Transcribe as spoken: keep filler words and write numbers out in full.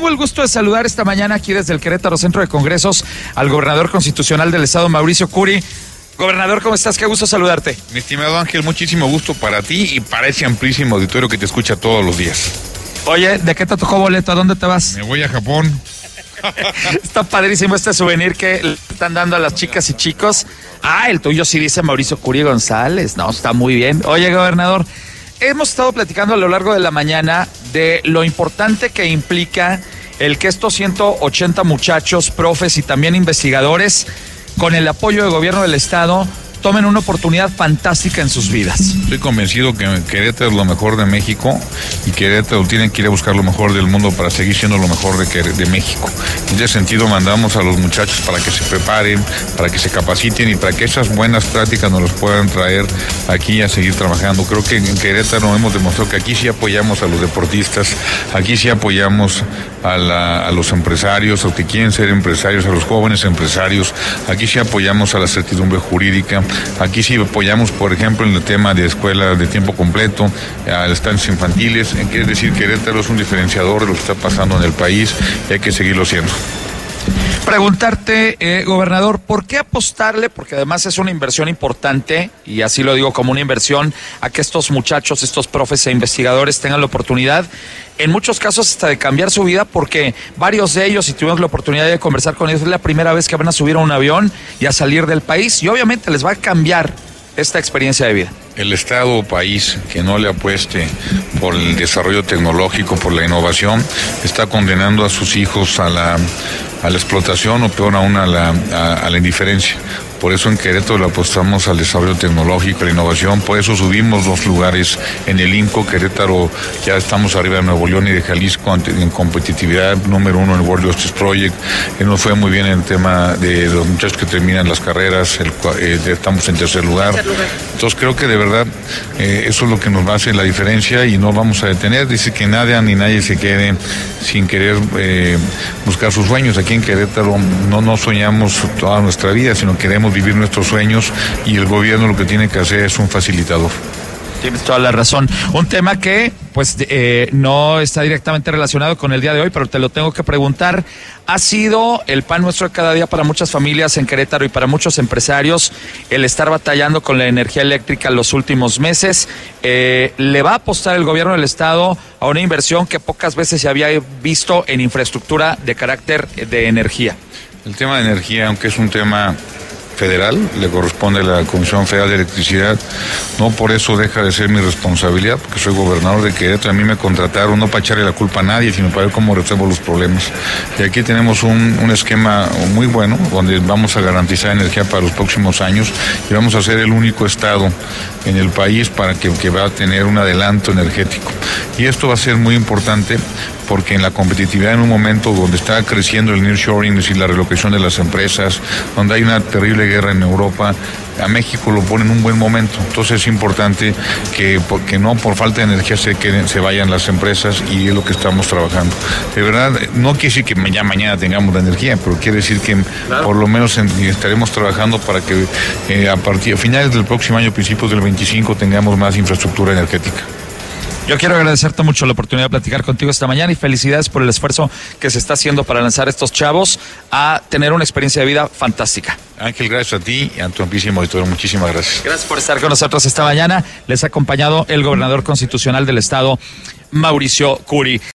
tengo el gusto de saludar esta mañana aquí desde el Querétaro Centro de Congresos al gobernador constitucional del estado, Mauricio Curi. Gobernador, ¿cómo estás? Qué gusto saludarte. Mi estimado Ángel, muchísimo gusto para ti y para ese amplísimo auditorio que te escucha todos los días. Oye, ¿de qué te tocó boleto? ¿A dónde te vas? Me voy a Japón. Está padrísimo este souvenir que le están dando a las chicas y chicos. Ah, el tuyo sí dice Mauricio Curi González. No, está muy bien. Oye, gobernador, hemos estado platicando a lo largo de la mañana de lo importante que implica el que estos ciento ochenta muchachos, profes y también investigadores, con el apoyo del gobierno del estado, tomen una oportunidad fantástica en sus vidas. Estoy convencido que Querétaro es lo mejor de México y Querétaro tiene que ir a buscar lo mejor del mundo para seguir siendo lo mejor de, de México. En ese sentido mandamos a los muchachos para que se preparen, para que se capaciten y para que esas buenas prácticas nos las puedan traer aquí a seguir trabajando. Creo que en Querétaro hemos demostrado que aquí sí apoyamos a los deportistas, aquí sí apoyamos a, la, a los empresarios, a los que quieren ser empresarios, a los jóvenes empresarios, aquí sí apoyamos a la certidumbre jurídica. Aquí sí apoyamos, por ejemplo, en el tema de escuelas de tiempo completo, a estancias infantiles. Quiere decir que Querétaro es un diferenciador de lo que está pasando en el país y hay que seguirlo siendo. Preguntarte, eh, gobernador, ¿por qué apostarle? Porque además es una inversión importante, y así lo digo como una inversión, a que estos muchachos, estos profes e investigadores tengan la oportunidad, en muchos casos hasta de cambiar su vida, porque varios de ellos, si tuvimos la oportunidad de conversar con ellos, es la primera vez que van a subir a un avión y a salir del país, y obviamente les va a cambiar esta experiencia de vida. El Estado o país que no le apueste por el desarrollo tecnológico, por la innovación, está condenando a sus hijos a la, a la explotación o peor aún a la, a, a la indiferencia. Por eso en Querétaro le apostamos al desarrollo tecnológico, a la innovación, por eso subimos dos lugares en el INCO. Querétaro ya estamos arriba de Nuevo León y de Jalisco en competitividad, número uno en el World Justice Project. Eh, nos fue muy bien en el tema de los muchachos que terminan las carreras, el, eh, estamos en tercer lugar. tercer lugar. Entonces creo que de verdad eh, eso es lo que nos va a hacer la diferencia y no vamos a detener. Dice que nadie ni nadie se quede sin querer eh, buscar sus sueños. Aquí en Querétaro no, no soñamos toda nuestra vida, sino queremos vivir nuestros sueños y el gobierno lo que tiene que hacer es un facilitador. Tienes toda la razón. Un tema que pues eh, no está directamente relacionado con el día de hoy, pero te lo tengo que preguntar. Ha sido el pan nuestro de cada día para muchas familias en Querétaro y para muchos empresarios el estar batallando con la energía eléctrica los últimos meses. Eh, ¿Le va a apostar el gobierno del estado a una inversión que pocas veces se había visto en infraestructura de carácter de energía? El tema de energía, aunque es un tema federal, le corresponde a la Comisión Federal de Electricidad, no por eso deja de ser mi responsabilidad, porque soy gobernador de Querétaro, a mí me contrataron no para echarle la culpa a nadie, sino para ver cómo resuelvo los problemas. Y aquí tenemos un, un esquema muy bueno, donde vamos a garantizar energía para los próximos años, y vamos a ser el único estado en el país para que, que va a tener un adelanto energético. Y esto va a ser muy importante, porque en la competitividad, en un momento donde está creciendo el nearshoring, es decir, la relocalización de las empresas, donde hay una terrible guerra en Europa, a México lo pone en un buen momento. Entonces es importante que, que no por falta de energía se queden, se vayan las empresas, y es lo que estamos trabajando. De verdad, no quiere decir que ya mañana tengamos la energía, pero quiere decir que claro, por lo menos en, estaremos trabajando para que eh, a partir a finales del próximo año, principios del veinticinco, tengamos más infraestructura energética. Yo quiero agradecerte mucho la oportunidad de platicar contigo esta mañana y felicidades por el esfuerzo que se está haciendo para lanzar a estos chavos a tener una experiencia de vida fantástica. Ángel, gracias a ti y a tu amplísimo auditorio. Muchísimas gracias. Gracias por estar con nosotros esta mañana. Les ha acompañado el gobernador constitucional del estado, Mauricio Curi.